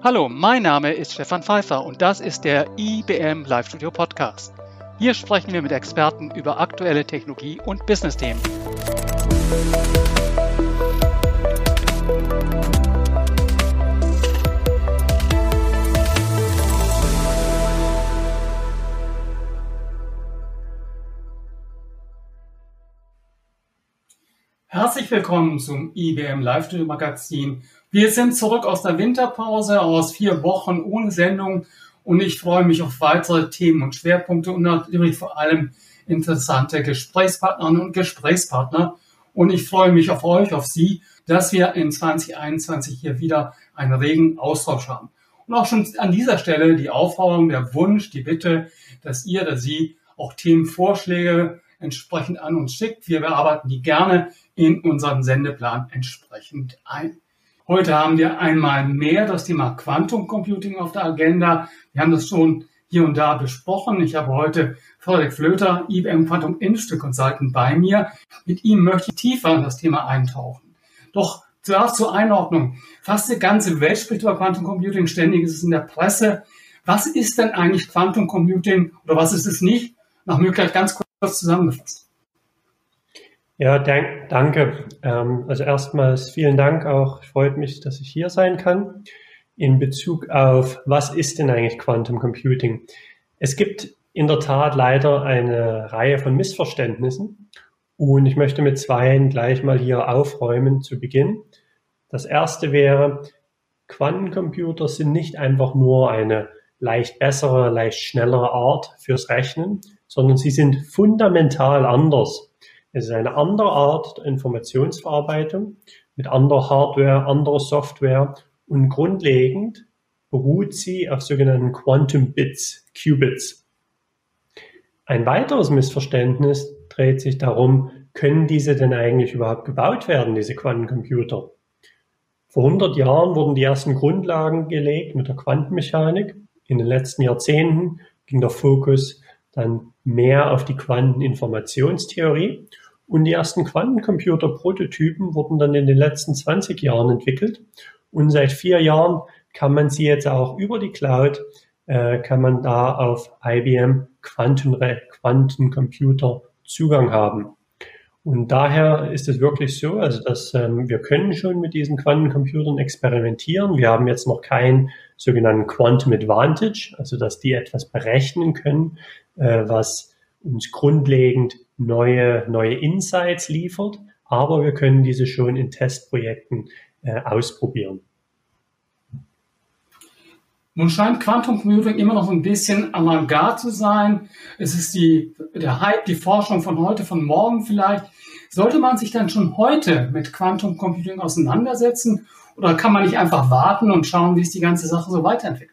Hallo, mein Name ist Stefan Pfeiffer und das ist der IBM Live Studio Podcast. Hier sprechen wir mit Experten über aktuelle Technologie- und Business-Themen. Herzlich willkommen zum IBM Live Studio Magazin. Wir sind zurück aus der Winterpause, aus 4 Wochen ohne Sendung und ich freue mich auf weitere Themen und Schwerpunkte und natürlich vor allem interessante Gesprächspartnerinnen und Gesprächspartner. Und ich freue mich auf euch, auf Sie, dass wir in 2021 hier wieder einen regen Austausch haben. Und auch schon an dieser Stelle die Aufforderung, der Wunsch, die Bitte, dass ihr, dass Sie auch Themenvorschläge entsprechend an uns schickt. Wir bearbeiten die gerne in unseren Sendeplan entsprechend ein. Heute haben wir einmal mehr das Thema Quantum Computing auf der Agenda. Wir haben das schon hier und da besprochen. Ich habe heute Frederik Flöter, IBM Quantum Industry Consultant, bei mir. Mit ihm möchte ich tiefer in das Thema eintauchen. Doch zuerst zur Einordnung. Fast die ganze Welt spricht über Quantum Computing, ständig ist es in der Presse. Was ist denn eigentlich Quantum Computing oder was ist es nicht? Nach Möglichkeit ganz kurz zusammengefasst. Ja, danke. Also erstmals vielen Dank auch. Freut mich, dass ich hier sein kann. In Bezug auf, was ist denn eigentlich Quantum Computing? Es gibt in der Tat leider eine Reihe von Missverständnissen und ich möchte mit 2 gleich mal hier aufräumen zu Beginn. Das erste wäre, Quantencomputer sind nicht einfach nur eine leicht bessere, leicht schnellere Art fürs Rechnen, sondern sie sind fundamental anders. Es ist eine andere Art der Informationsverarbeitung mit anderer Hardware, anderer Software und grundlegend beruht sie auf sogenannten Quantum Bits, Qubits. Ein weiteres Missverständnis dreht sich darum, können diese denn eigentlich überhaupt gebaut werden, diese Quantencomputer? Vor 100 Jahren wurden die ersten Grundlagen gelegt mit der Quantenmechanik. In den letzten Jahrzehnten ging der Fokus dann mehr auf die Quanteninformationstheorie. Und die ersten Quantencomputer-Prototypen wurden dann in den letzten 20 Jahren entwickelt. Und seit 4 Jahren kann man sie jetzt auch über die Cloud, kann man da auf IBM Quantencomputer Zugang haben. Und daher ist es wirklich so, also dass wir können schon mit diesen Quantencomputern experimentieren. Wir haben jetzt noch keinen sogenannten Quantum Advantage, also dass die etwas berechnen können, was uns grundlegend neue Insights liefert, aber wir können diese schon in Testprojekten ausprobieren. Nun scheint Quantum Computing immer noch ein bisschen Avantgarde zu sein. Es ist der Hype, die Forschung von heute, von morgen vielleicht. Sollte man sich dann schon heute mit Quantum Computing auseinandersetzen oder kann man nicht einfach warten und schauen, wie sich die ganze Sache so weiterentwickelt?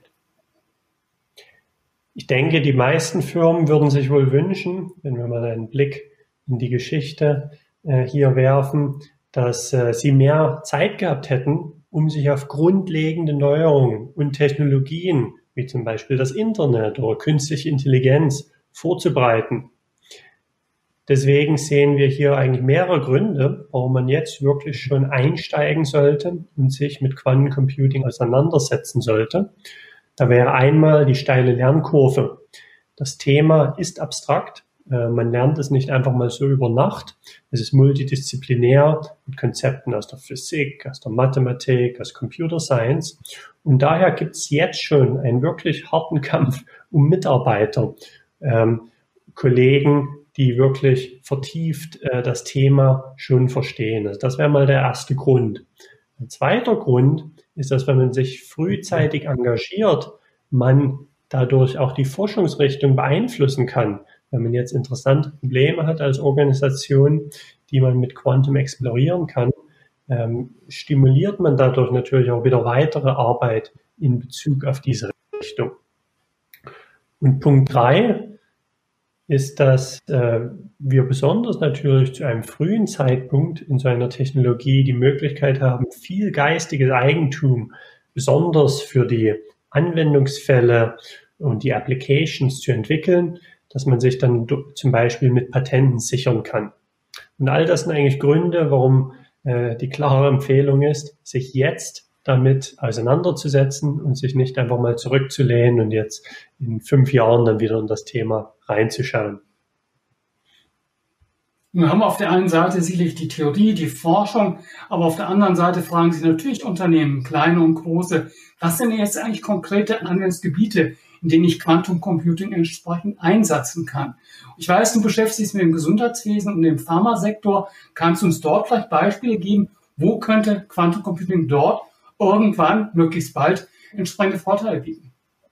Ich denke, die meisten Firmen würden sich wohl wünschen, wenn wir mal einen Blick in die Geschichte hier werfen, dass sie mehr Zeit gehabt hätten, um sich auf grundlegende Neuerungen und Technologien, wie zum Beispiel das Internet oder künstliche Intelligenz, vorzubereiten. Deswegen sehen wir hier eigentlich mehrere Gründe, warum man jetzt wirklich schon einsteigen sollte und sich mit Quantencomputing auseinandersetzen sollte. Da wäre einmal die steile Lernkurve. Das Thema ist abstrakt. Man lernt es nicht einfach mal so über Nacht. Es ist multidisziplinär mit Konzepten aus der Physik, aus der Mathematik, aus Computer Science. Und daher gibt es jetzt schon einen wirklich harten Kampf um Mitarbeiter, Kollegen, die wirklich vertieft das Thema schon verstehen. Also das wäre mal der erste Grund. Ein zweiter Grund ist, dass wenn man sich frühzeitig engagiert, man dadurch auch die Forschungsrichtung beeinflussen kann. Wenn man jetzt interessante Probleme hat als Organisation, die man mit Quantum explorieren kann, stimuliert man dadurch natürlich auch wieder weitere Arbeit in Bezug auf diese Richtung. Und Punkt 3 ist, dass wir besonders natürlich zu einem frühen Zeitpunkt in so einer Technologie die Möglichkeit haben, viel geistiges Eigentum, besonders für die Anwendungsfälle und die Applications zu entwickeln, dass man sich dann zum Beispiel mit Patenten sichern kann. Und all das sind eigentlich Gründe, warum die klare Empfehlung ist, sich jetzt damit auseinanderzusetzen und sich nicht einfach mal zurückzulehnen und jetzt in 5 Jahren dann wieder in das Thema reinzuschauen. Wir haben auf der einen Seite sicherlich die Theorie, die Forschung, aber auf der anderen Seite fragen sich natürlich Unternehmen, kleine und große, was sind jetzt eigentlich konkrete Anwendungsgebiete, in denen ich Quantum Computing entsprechend einsetzen kann. Ich weiß, du beschäftigst dich mit dem Gesundheitswesen und dem Pharmasektor. Kannst du uns dort vielleicht Beispiele geben, wo könnte Quantum Computing dort irgendwann, möglichst bald, entsprechende Vorteile bieten?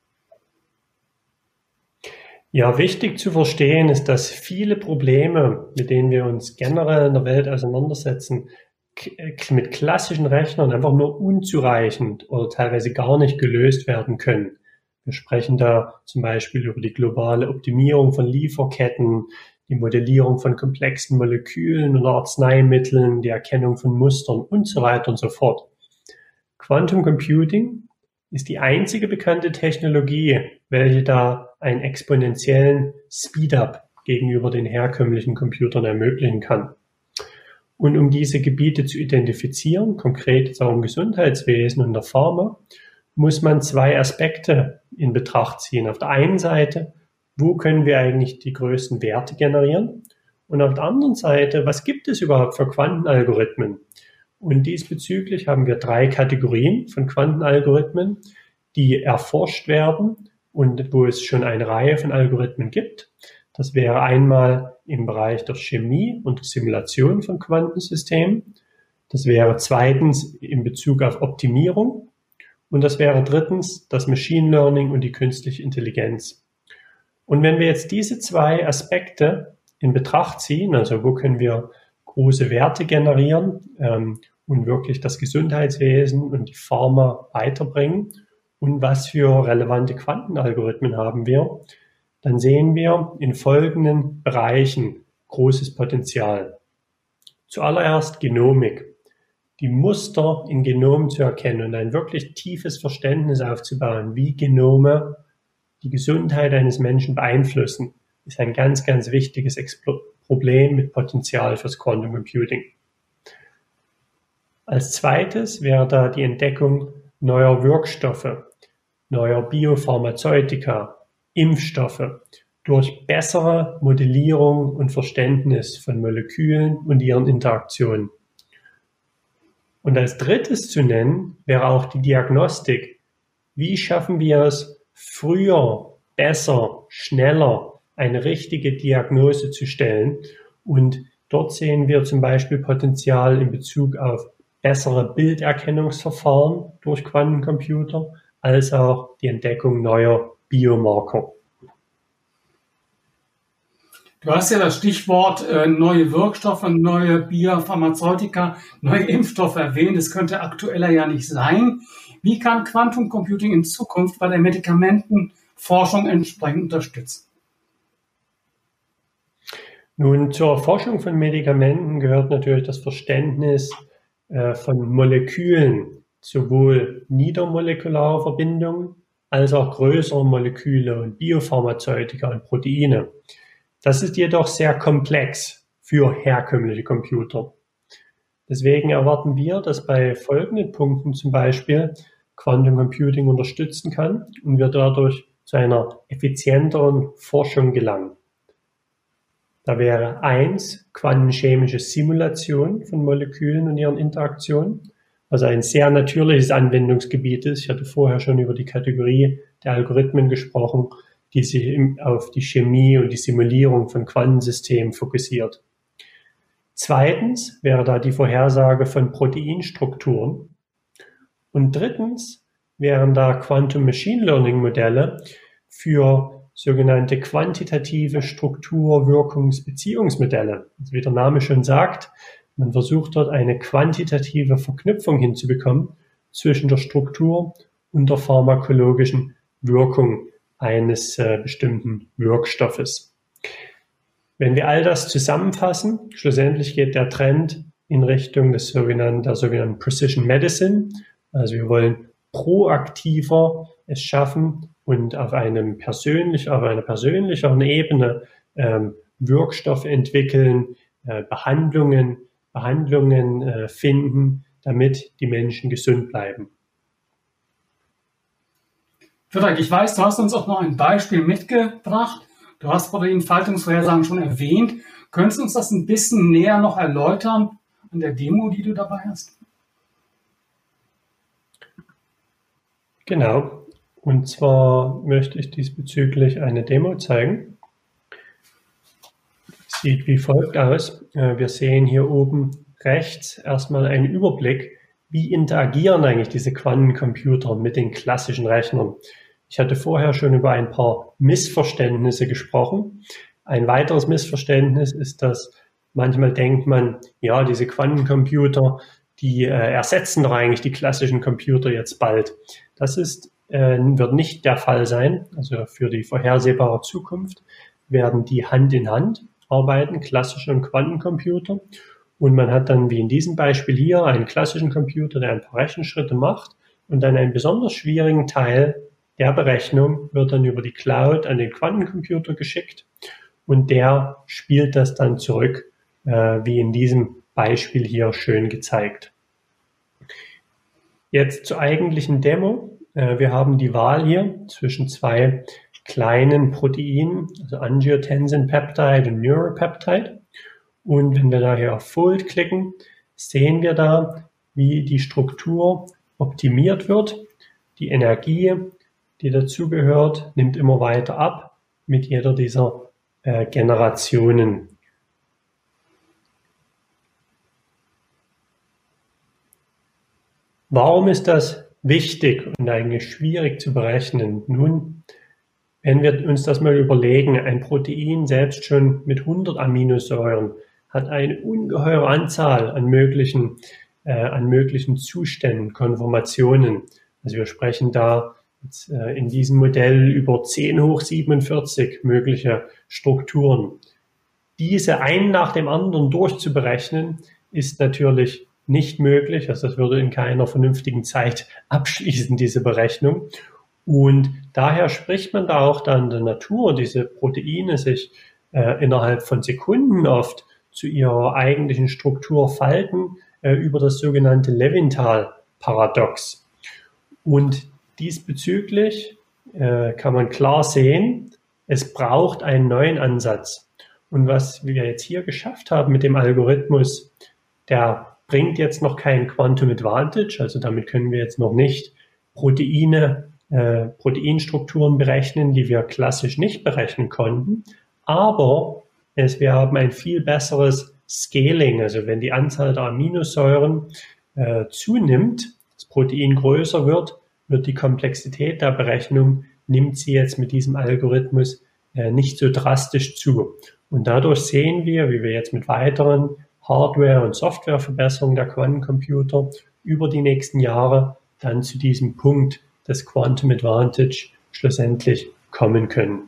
Ja, wichtig zu verstehen ist, dass viele Probleme, mit denen wir uns generell in der Welt auseinandersetzen, mit klassischen Rechnern einfach nur unzureichend oder teilweise gar nicht gelöst werden können. Wir sprechen da zum Beispiel über die globale Optimierung von Lieferketten, die Modellierung von komplexen Molekülen und Arzneimitteln, die Erkennung von Mustern und so weiter und so fort. Quantum Computing ist die einzige bekannte Technologie, welche da einen exponentiellen Speed-up gegenüber den herkömmlichen Computern ermöglichen kann. Und um diese Gebiete zu identifizieren, konkret jetzt auch im Gesundheitswesen und der Pharma, muss man 2 Aspekte in Betracht ziehen. Auf der einen Seite, wo können wir eigentlich die größten Werte generieren? Und auf der anderen Seite, was gibt es überhaupt für Quantenalgorithmen? Und diesbezüglich haben wir 3 Kategorien von Quantenalgorithmen, die erforscht werden und wo es schon eine Reihe von Algorithmen gibt. Das wäre einmal im Bereich der Chemie und der Simulation von Quantensystemen. Das wäre zweitens in Bezug auf Optimierung. Und das wäre drittens das Machine Learning und die künstliche Intelligenz. Und wenn wir jetzt diese 2 Aspekte in Betracht ziehen, also wo können wir große Werte generieren und wirklich das Gesundheitswesen und die Pharma weiterbringen und was für relevante Quantenalgorithmen haben wir, dann sehen wir in folgenden Bereichen großes Potenzial. Zuallererst Genomik. Die Muster in Genomen zu erkennen und ein wirklich tiefes Verständnis aufzubauen, wie Genome die Gesundheit eines Menschen beeinflussen, ist ein ganz, ganz wichtiges Problem mit Potenzial fürs Quantum Computing. Als zweites wäre da die Entdeckung neuer Wirkstoffe, neuer Biopharmazeutika, Impfstoffe durch bessere Modellierung und Verständnis von Molekülen und ihren Interaktionen. Und als drittes zu nennen wäre auch die Diagnostik. Wie schaffen wir es, früher, besser, schneller eine richtige Diagnose zu stellen? Und dort sehen wir zum Beispiel Potenzial in Bezug auf bessere Bilderkennungsverfahren durch Quantencomputer, als auch die Entdeckung neuer Biomarker. Du hast ja das Stichwort neue Wirkstoffe, neue Biopharmazeutika, neue Impfstoffe erwähnt. Das könnte aktueller ja nicht sein. Wie kann Quantum Computing in Zukunft bei der Medikamentenforschung entsprechend unterstützen? Nun, zur Forschung von Medikamenten gehört natürlich das Verständnis von Molekülen, sowohl niedermolekulare Verbindungen als auch größere Moleküle und Biopharmazeutika und Proteine. Das ist jedoch sehr komplex für herkömmliche Computer. Deswegen erwarten wir, dass bei folgenden Punkten zum Beispiel Quantum Computing unterstützen kann und wir dadurch zu einer effizienteren Forschung gelangen. Da wäre 1 quantenchemische Simulation von Molekülen und ihren Interaktionen, was ein sehr natürliches Anwendungsgebiet ist. Ich hatte vorher schon über die Kategorie der Algorithmen gesprochen, die sich auf die Chemie und die Simulierung von Quantensystemen fokussiert. Zweitens wäre da die Vorhersage von Proteinstrukturen. Und drittens wären da Quantum Machine Learning Modelle für sogenannte quantitative Struktur-Wirkungs-Beziehungsmodelle. Also wie der Name schon sagt, man versucht dort eine quantitative Verknüpfung hinzubekommen zwischen der Struktur und der pharmakologischen Wirkung eines bestimmten Wirkstoffes. Wenn wir all das zusammenfassen, schlussendlich geht der Trend in Richtung der sogenannten Precision Medicine. Also wir wollen proaktiver es schaffen und auf einer persönlicheren Ebene Wirkstoffe entwickeln, Behandlungen finden, damit die Menschen gesund bleiben. Frederik, ich weiß, du hast uns auch noch ein Beispiel mitgebracht. Du hast Proteinfaltungsvorhersagen schon erwähnt. Könntest du uns das ein bisschen näher noch erläutern an der Demo, die du dabei hast? Genau. Und zwar möchte ich diesbezüglich eine Demo zeigen. Sieht wie folgt aus. Wir sehen hier oben rechts erstmal einen Überblick, wie interagieren eigentlich diese Quantencomputer mit den klassischen Rechnern. Ich hatte vorher schon über ein paar Missverständnisse gesprochen. Ein weiteres Missverständnis ist, dass manchmal denkt man, ja, diese Quantencomputer, die ersetzen doch eigentlich die klassischen Computer jetzt bald. Das wird nicht der Fall sein. Also für die vorhersehbare Zukunft werden die Hand in Hand arbeiten, klassische und Quantencomputer. Und man hat dann, wie in diesem Beispiel hier, einen klassischen Computer, der ein paar Rechenschritte macht und dann einen besonders schwierigen Teil der Berechnung wird dann über die Cloud an den Quantencomputer geschickt und der spielt das dann zurück, wie in diesem Beispiel hier schön gezeigt. Jetzt zur eigentlichen Demo. Wir haben die Wahl hier zwischen zwei kleinen Proteinen, also Angiotensin-Peptide und Neuropeptide. Und wenn wir da hier auf Fold klicken, sehen wir da, wie die Struktur optimiert wird. Die Energie, die dazugehört, nimmt immer weiter ab mit jeder dieser Generationen. Warum ist das wichtig und eigentlich schwierig zu berechnen? Nun, wenn wir uns das mal überlegen, ein Protein selbst schon mit 100 Aminosäuren hat eine ungeheure Anzahl an möglichen Zuständen, Konformationen. Also wir sprechen da jetzt, in diesem Modell über 10 hoch 47 mögliche Strukturen. Diese einen nach dem anderen durchzuberechnen, ist natürlich nicht möglich. Also das würde in keiner vernünftigen Zeit abschließen, diese Berechnung. Und daher spricht man da auch dann der Natur, diese Proteine sich innerhalb von Sekunden oft zu ihrer eigentlichen Struktur falten, über das sogenannte Levinthal-Paradox. Und diesbezüglich kann man klar sehen, es braucht einen neuen Ansatz. Und was wir jetzt hier geschafft haben mit dem Algorithmus, der bringt jetzt noch kein Quantum Advantage, also damit können wir jetzt noch nicht Proteinstrukturen berechnen, die wir klassisch nicht berechnen konnten, aber wir haben ein viel besseres Scaling, also wenn die Anzahl der Aminosäuren zunimmt, das Protein größer wird, wird die Komplexität der Berechnung, nimmt sie jetzt mit diesem Algorithmus nicht so drastisch zu. Und dadurch sehen wir, wie wir jetzt mit weiteren Hardware- und Softwareverbesserungen der Quantencomputer über die nächsten Jahre dann zu diesem Punkt des Quantum Advantage schlussendlich kommen können.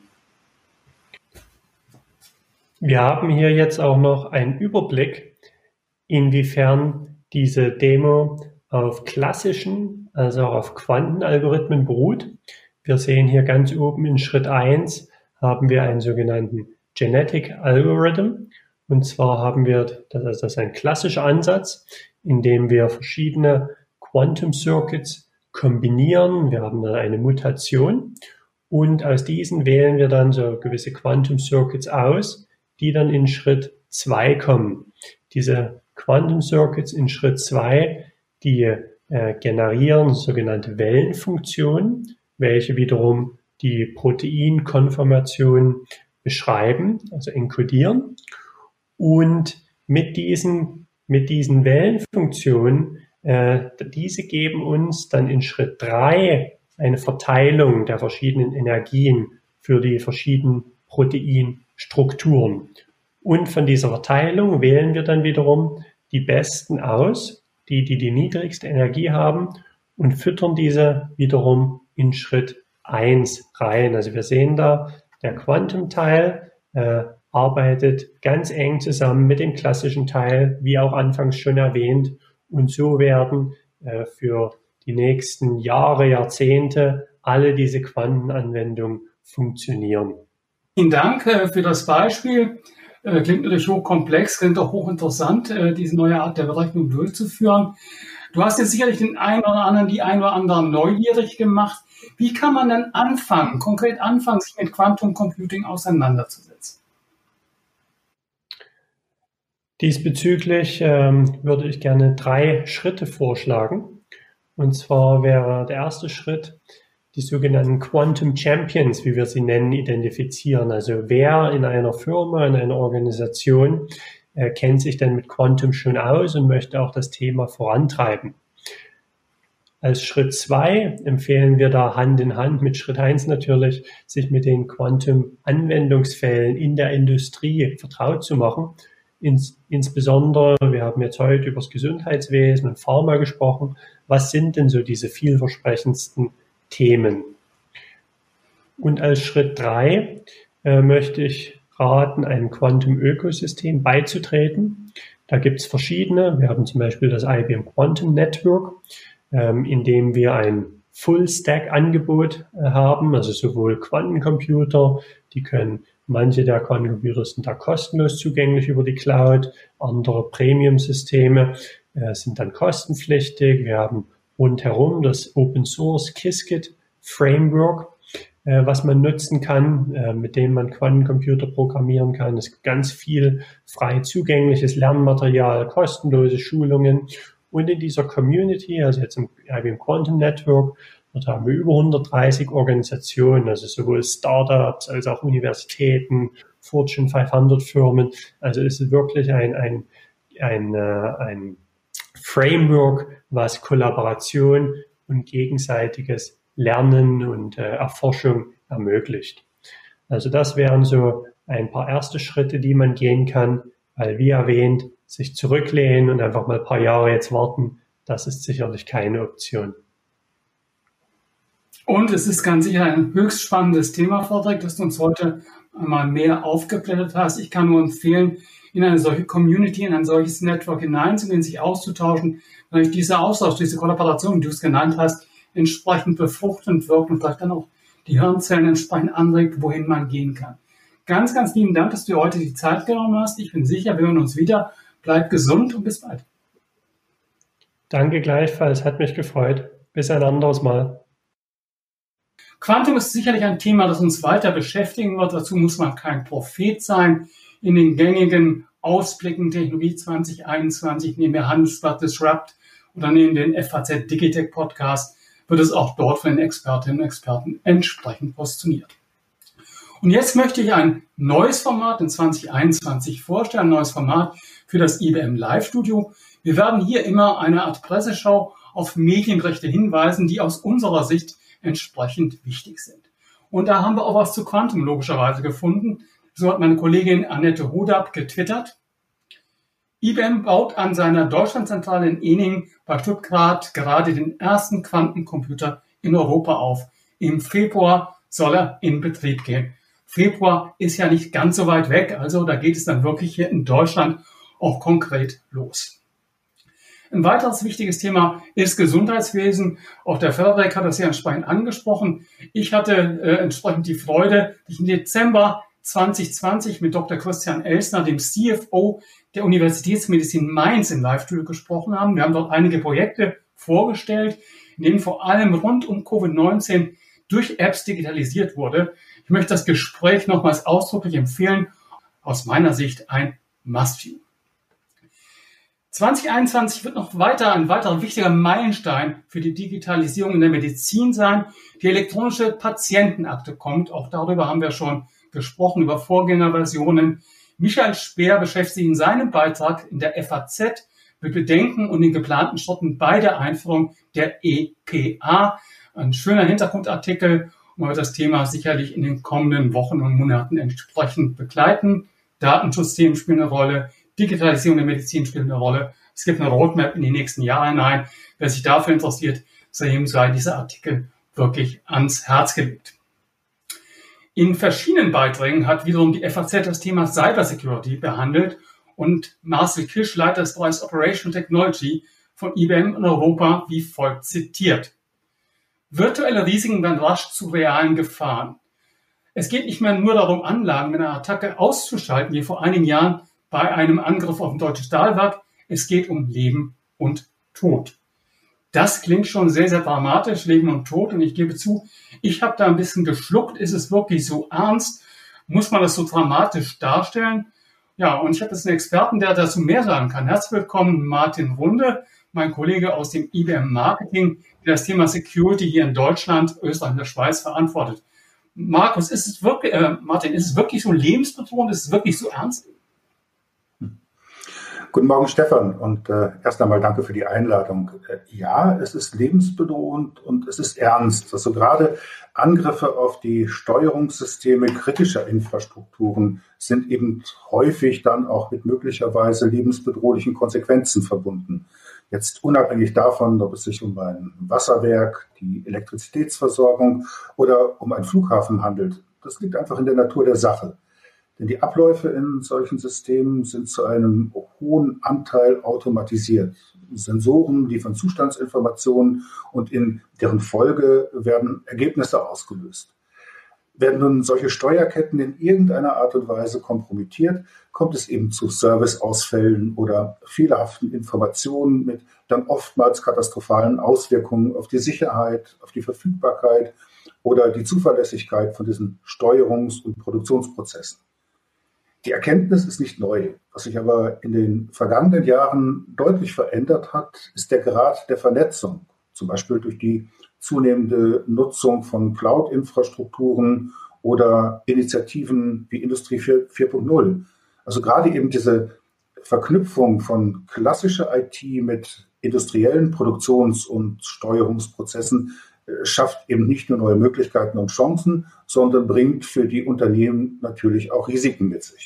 Wir haben hier jetzt auch noch einen Überblick, inwiefern diese Demo auf klassischen, also auch auf Quantenalgorithmen beruht. Wir sehen hier ganz oben in Schritt 1 haben wir einen sogenannten Genetic Algorithm. Und zwar haben wir, das ist ein klassischer Ansatz, in dem wir verschiedene Quantum Circuits kombinieren. Wir haben dann eine Mutation und aus diesen wählen wir dann so gewisse Quantum Circuits aus, die dann in Schritt 2 kommen. Diese Quantum Circuits in Schritt 2, die generieren sogenannte Wellenfunktionen, welche wiederum die Proteinkonformation beschreiben, also enkodieren. Und mit diesen Wellenfunktionen, diese geben uns dann in Schritt 3 eine Verteilung der verschiedenen Energien für die verschiedenen Proteinstrukturen. Und von dieser Verteilung wählen wir dann wiederum die besten aus, die niedrigste Energie haben und füttern diese wiederum in Schritt 1 rein. Also wir sehen da, der Quantum-Teil arbeitet ganz eng zusammen mit dem klassischen Teil, wie auch anfangs schon erwähnt. Und so werden für die nächsten Jahre, Jahrzehnte alle diese Quantenanwendungen funktionieren. Vielen Dank für das Beispiel. Klingt natürlich hochkomplex, klingt auch hochinteressant, diese neue Art der Berechnung durchzuführen. Du hast jetzt sicherlich den einen oder anderen, die ein oder anderen neugierig gemacht. Wie kann man denn konkret anfangen, sich mit Quantum Computing auseinanderzusetzen? Diesbezüglich würde ich gerne 3 Schritte vorschlagen. Und zwar wäre der erste Schritt, die sogenannten Quantum Champions, wie wir sie nennen, identifizieren. Also wer in einer Firma, in einer Organisation kennt sich denn mit Quantum schon aus und möchte auch das Thema vorantreiben. Als Schritt 2 empfehlen wir da Hand in Hand mit Schritt 1 natürlich, sich mit den Quantum-Anwendungsfällen in der Industrie vertraut zu machen. Insbesondere, wir haben jetzt heute über das Gesundheitswesen und Pharma gesprochen. Was sind denn so diese vielversprechendsten Themen? Und als Schritt 3 möchte ich raten, einem Quantum-Ökosystem beizutreten. Da gibt es verschiedene. Wir haben zum Beispiel das IBM Quantum Network, in dem wir ein Full-Stack-Angebot haben, also sowohl Quantencomputer, manche der Quantencomputer sind da kostenlos zugänglich über die Cloud, andere Premium-Systeme sind dann kostenpflichtig. Wir haben rundherum das Open-Source Qiskit Framework, was man nutzen kann, mit dem man Quantencomputer programmieren kann. Es gibt ganz viel frei zugängliches Lernmaterial, kostenlose Schulungen. Und in dieser Community, also jetzt im IBM Quantum Network, dort haben wir über 130 Organisationen, also sowohl Startups als auch Universitäten, Fortune 500 Firmen. Also es ist wirklich ein Framework, was Kollaboration und gegenseitiges Lernen und Erforschung ermöglicht. Also das wären so ein paar erste Schritte, die man gehen kann, weil wie erwähnt, sich zurücklehnen und einfach mal ein paar Jahre jetzt warten, das ist sicherlich keine Option. Und es ist ganz sicher ein höchst spannendes Thema, Frederik, das du uns heute einmal mehr aufgeblättert hast. Ich kann nur empfehlen, in eine solche Community, in ein solches Network hineinzugehen, sich auszutauschen, weil dieser Austausch, diese Kollaboration, die du es genannt hast, entsprechend befruchtend wirkt und vielleicht dann auch die Hirnzellen entsprechend anregt, wohin man gehen kann. Ganz, ganz lieben Dank, dass du heute die Zeit genommen hast. Ich bin sicher, wir hören uns wieder. Bleib gesund und bis bald. Danke gleichfalls, hat mich gefreut. Bis ein anderes Mal. Quantum ist sicherlich ein Thema, das uns weiter beschäftigen wird. Dazu muss man kein Prophet sein. In den gängigen Ausblicken Technologie 2021, neben der Handelsblatt Disrupt oder neben den FAZ Digitech Podcast, wird es auch dort von den Expertinnen und Experten entsprechend postitioniert. Und jetzt möchte ich ein neues Format in 2021 vorstellen, ein neues Format für das IBM Live Studio. Wir werden hier immer eine Art Presseschau auf Medienrechte hinweisen, die aus unserer Sicht entsprechend wichtig sind. Und da haben wir auch was zu Quantum logischerweise gefunden. So hat meine Kollegin Annette Hodab getwittert. IBM baut an seiner Deutschlandzentrale in Ehningen bei Stuttgart gerade den ersten Quantencomputer in Europa auf. Im Februar soll er in Betrieb gehen. Februar ist ja nicht ganz so weit weg, also da geht es dann wirklich hier in Deutschland auch konkret los. Ein weiteres wichtiges Thema ist Gesundheitswesen. Auch der Frederik hat das ja entsprechend angesprochen. Ich hatte entsprechend die Freude, dass ich im Dezember 2020 mit Dr. Christian Elsner, dem CFO der Universitätsmedizin Mainz im Live-Studio gesprochen haben. Wir haben dort einige Projekte vorgestellt, in denen vor allem rund um Covid-19 durch Apps digitalisiert wurde. Ich möchte das Gespräch nochmals ausdrücklich empfehlen. Aus meiner Sicht ein Must-View. 2021 wird noch ein weiterer wichtiger Meilenstein für die Digitalisierung in der Medizin sein. Die elektronische Patientenakte kommt. Auch darüber haben wir schon gesprochen, über Vorgängerversionen. Michael Speer beschäftigt sich in seinem Beitrag in der FAZ mit Bedenken und den geplanten Schritten bei der Einführung der EPA. Ein schöner Hintergrundartikel, und wir wird das Thema sicherlich in den kommenden Wochen und Monaten entsprechend begleiten. Datenschutzthemen spielen eine Rolle, Digitalisierung der Medizin spielt eine Rolle. Es gibt eine Roadmap in die nächsten Jahre hinein. Wer sich dafür interessiert, dem sei dieser Artikel wirklich ans Herz gelegt. In verschiedenen Beiträgen hat wiederum die FAZ das Thema Cybersecurity behandelt und Marcel Kisch, Leiter des Bereichs Operational Technology von IBM in Europa, wie folgt zitiert. Virtuelle Risiken werden rasch zu realen Gefahren. Es geht nicht mehr nur darum, Anlagen mit einer Attacke auszuschalten, wie vor einigen Jahren bei einem Angriff auf ein deutsches Stahlwerk. Es geht um Leben und Tod. Das klingt schon sehr, sehr dramatisch, Leben und Tod. Und ich gebe zu, ich habe da ein bisschen geschluckt. Ist es wirklich so ernst? Muss man das so dramatisch darstellen? Ja, und ich habe jetzt einen Experten, der dazu mehr sagen kann. Herzlich willkommen, Martin Runde, mein Kollege aus dem IBM Marketing, der das Thema Security hier in Deutschland, Österreich und der Schweiz verantwortet. Markus, Martin, ist es wirklich so lebensbedrohend? Ist es wirklich so ernst? Guten Morgen, Stefan, und erst einmal danke für die Einladung. Ja, es ist lebensbedrohend und es ist ernst. Also gerade Angriffe auf die Steuerungssysteme kritischer Infrastrukturen sind eben häufig dann auch mit möglicherweise lebensbedrohlichen Konsequenzen verbunden. Jetzt unabhängig davon, ob es sich um ein Wasserwerk, die Elektrizitätsversorgung oder um einen Flughafen handelt. Das liegt einfach in der Natur der Sache. Denn die Abläufe in solchen Systemen sind zu einem hohen Anteil automatisiert. Sensoren liefern Zustandsinformationen und in deren Folge werden Ergebnisse ausgelöst. Werden nun solche Steuerketten in irgendeiner Art und Weise kompromittiert, kommt es eben zu Serviceausfällen oder fehlerhaften Informationen mit dann oftmals katastrophalen Auswirkungen auf die Sicherheit, auf die Verfügbarkeit oder die Zuverlässigkeit von diesen Steuerungs- und Produktionsprozessen. Die Erkenntnis ist nicht neu. Was sich aber in den vergangenen Jahren deutlich verändert hat, ist der Grad der Vernetzung, zum Beispiel durch die zunehmende Nutzung von Cloud-Infrastrukturen oder Initiativen wie Industrie 4.0. Also gerade eben diese Verknüpfung von klassischer IT mit industriellen Produktions- und Steuerungsprozessen schafft eben nicht nur neue Möglichkeiten und Chancen, sondern bringt für die Unternehmen natürlich auch Risiken mit sich.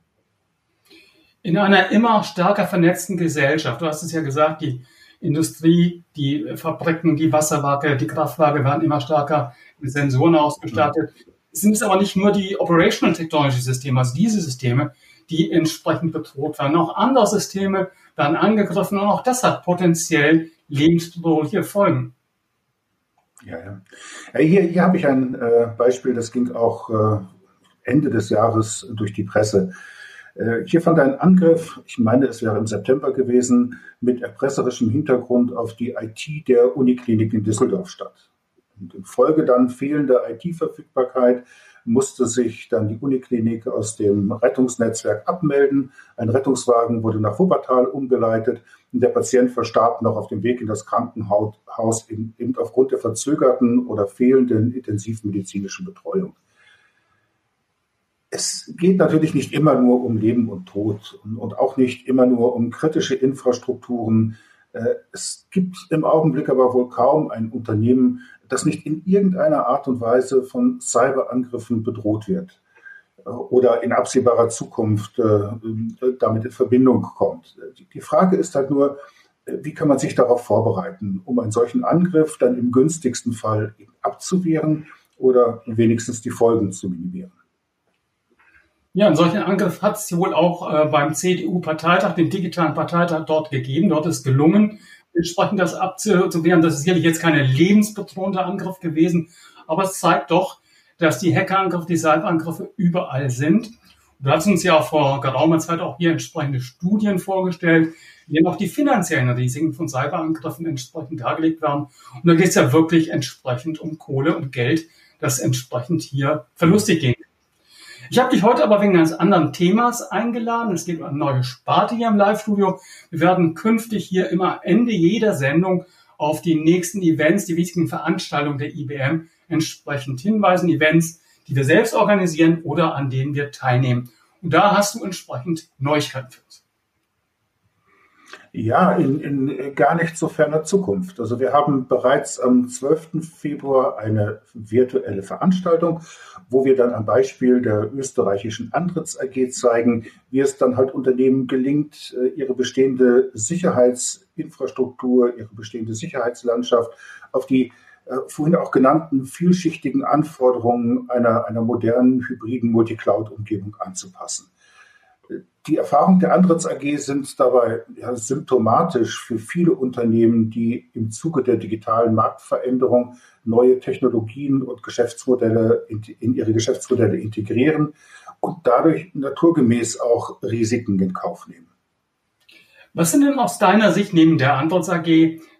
In einer immer stärker vernetzten Gesellschaft, du hast es ja gesagt, die Industrie, die Fabriken, die Wasserwerke, die Kraftwerke werden immer stärker mit Sensoren ausgestattet. Es sind aber nicht nur die Operational Technology Systeme, also diese Systeme, die entsprechend bedroht werden. Auch andere Systeme werden angegriffen und auch das hat potenziell lebensbedrohliche Folgen. Ja. Hier habe ich ein Beispiel, das ging auch Ende des Jahres durch die Presse. Hier fand ein Angriff, ich meine, es wäre im September gewesen, mit erpresserischem Hintergrund auf die IT der Uniklinik in Düsseldorf statt. Und in Folge dann fehlender IT-Verfügbarkeit musste sich dann die Uniklinik aus dem Rettungsnetzwerk abmelden. Ein Rettungswagen wurde nach Wuppertal umgeleitet und der Patient verstarb noch auf dem Weg in das Krankenhaus eben aufgrund der verzögerten oder fehlenden intensivmedizinischen Betreuung. Es geht natürlich nicht immer nur um Leben und Tod und auch nicht immer nur um kritische Infrastrukturen. Es gibt im Augenblick aber wohl kaum ein Unternehmen, das nicht in irgendeiner Art und Weise von Cyberangriffen bedroht wird oder in absehbarer Zukunft damit in Verbindung kommt. Die Frage ist halt nur, wie kann man sich darauf vorbereiten, um einen solchen Angriff dann im günstigsten Fall abzuwehren oder wenigstens die Folgen zu minimieren. Ja, einen solchen Angriff hat es wohl auch beim CDU-Parteitag, den digitalen Parteitag dort gegeben. Dort ist gelungen, entsprechend das abzuwehren. Das ist sicherlich jetzt keine lebensbedrohende Angriff gewesen, aber es zeigt doch, dass die Hackerangriffe, die Cyberangriffe überall sind. Du hast uns ja vor geraumer Zeit auch hier entsprechende Studien vorgestellt, in denen auch die finanziellen Risiken von Cyberangriffen entsprechend dargelegt werden. Und da geht es ja wirklich entsprechend um Kohle und Geld, das entsprechend hier verlustig gehen. Ich habe dich heute aber wegen eines anderen Themas eingeladen. Es geht um eine neue Sparte hier im Live-Studio. Wir werden künftig hier immer Ende jeder Sendung auf die nächsten Events, die wichtigen Veranstaltungen der IBM entsprechend hinweisen. Events, die wir selbst organisieren oder an denen wir teilnehmen. Und da hast du entsprechend Neuigkeiten für uns. Ja, in gar nicht so ferner Zukunft. Also wir haben bereits am 12. Februar eine virtuelle Veranstaltung, wo wir dann am Beispiel der österreichischen Andritz AG zeigen, wie es dann halt Unternehmen gelingt, ihre bestehende Sicherheitsinfrastruktur, ihre bestehende Sicherheitslandschaft auf die vorhin auch genannten vielschichtigen Anforderungen einer modernen, hybriden Multicloud-Umgebung anzupassen. Die Erfahrungen der Andritz AG sind dabei symptomatisch für viele Unternehmen, die im Zuge der digitalen Marktveränderung neue Technologien und Geschäftsmodelle in ihre Geschäftsmodelle integrieren und dadurch naturgemäß auch Risiken in Kauf nehmen. Was sind denn aus deiner Sicht neben der Andritz AG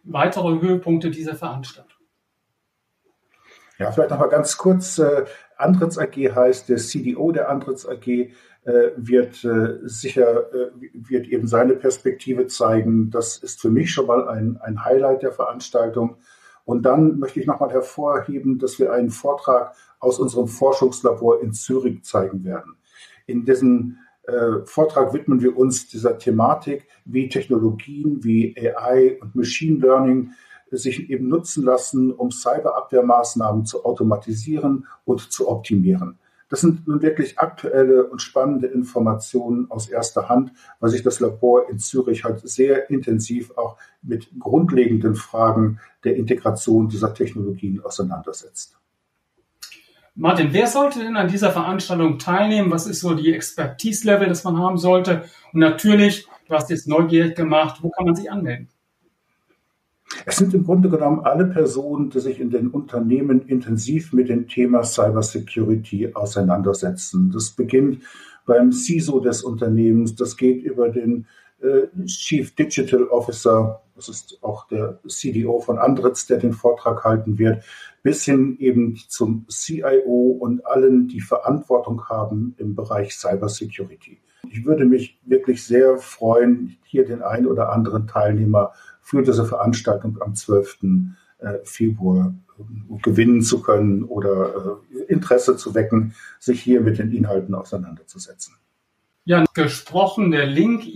weitere Höhepunkte dieser Veranstaltung? Ja, vielleicht noch mal ganz kurz. Antritts AG heißt, der CDO der Antritts AG wird eben seine Perspektive zeigen. Das ist für mich schon mal ein Highlight der Veranstaltung. Und dann möchte ich noch mal hervorheben, dass wir einen Vortrag aus unserem Forschungslabor in Zürich zeigen werden. In diesem Vortrag widmen wir uns dieser Thematik, wie Technologien wie AI und Machine Learning sich eben nutzen lassen, um Cyberabwehrmaßnahmen zu automatisieren und zu optimieren. Das sind nun wirklich aktuelle und spannende Informationen aus erster Hand, weil sich das Labor in Zürich halt sehr intensiv auch mit grundlegenden Fragen der Integration dieser Technologien auseinandersetzt. Martin, wer sollte denn an dieser Veranstaltung teilnehmen? Was ist so die Expertise-Level, das man haben sollte? Und natürlich, du hast jetzt neugierig gemacht, wo kann man sich anmelden? Es sind im Grunde genommen alle Personen, die sich in den Unternehmen intensiv mit dem Thema Cybersecurity auseinandersetzen. Das beginnt beim CISO des Unternehmens, das geht über den Chief Digital Officer, das ist auch der CDO von Andritz, der den Vortrag halten wird, bis hin eben zum CIO und allen, die Verantwortung haben im Bereich Cybersecurity. Ich würde mich wirklich sehr freuen, hier den einen oder anderen Teilnehmer für diese Veranstaltung am 12. Februar gewinnen zu können oder Interesse zu wecken, sich hier mit den Inhalten auseinanderzusetzen. Ja, gesprochen, der Link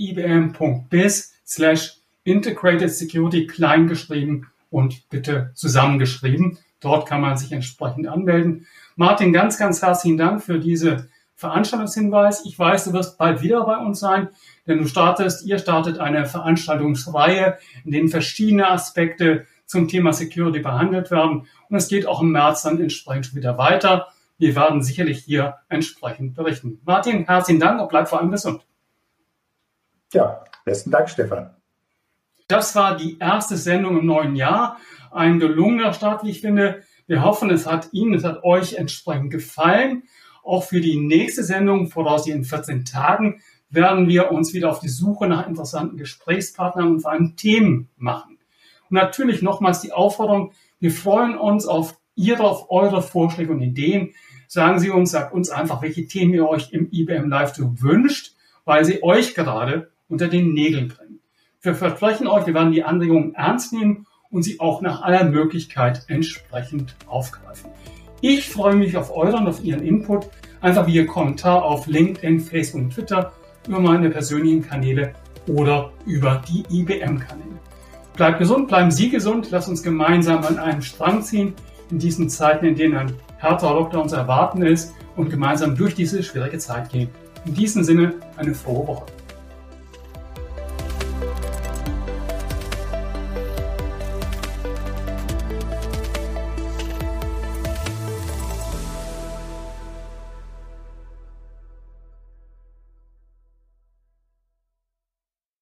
ibm.biz/Integrated Security klein geschrieben und bitte zusammengeschrieben. Dort kann man sich entsprechend anmelden. Martin, ganz, ganz herzlichen Dank für diese Veranstaltungshinweis. Ich weiß, du wirst bald wieder bei uns sein, denn ihr startet eine Veranstaltungsreihe, in denen verschiedene Aspekte zum Thema Security behandelt werden. Und es geht auch im März dann entsprechend schon wieder weiter. Wir werden sicherlich hier entsprechend berichten. Martin, herzlichen Dank und bleib vor allem gesund. Ja, besten Dank, Stefan. Das war die erste Sendung im neuen Jahr. Ein gelungener Start, wie ich finde. Wir hoffen, es hat euch entsprechend gefallen. Auch für die nächste Sendung, voraussichtlich in 14 Tagen, werden wir uns wieder auf die Suche nach interessanten Gesprächspartnern und vor allem Themen machen. Und natürlich nochmals die Aufforderung, wir freuen uns auf eure Vorschläge und Ideen. Sagt uns einfach, welche Themen ihr euch im IBM Live-Tour wünscht, weil sie euch gerade unter den Nägeln brennen. Wir versprechen euch, wir werden die Anregungen ernst nehmen und sie auch nach aller Möglichkeit entsprechend aufgreifen. Ich freue mich auf euren und auf Ihren Input, einfach via Kommentar auf LinkedIn, Facebook und Twitter, über meine persönlichen Kanäle oder über die IBM-Kanäle. Bleibt gesund, bleiben Sie gesund, lasst uns gemeinsam an einem Strang ziehen in diesen Zeiten, in denen ein härterer Lockdown zu erwarten ist und gemeinsam durch diese schwierige Zeit gehen. In diesem Sinne eine frohe Woche.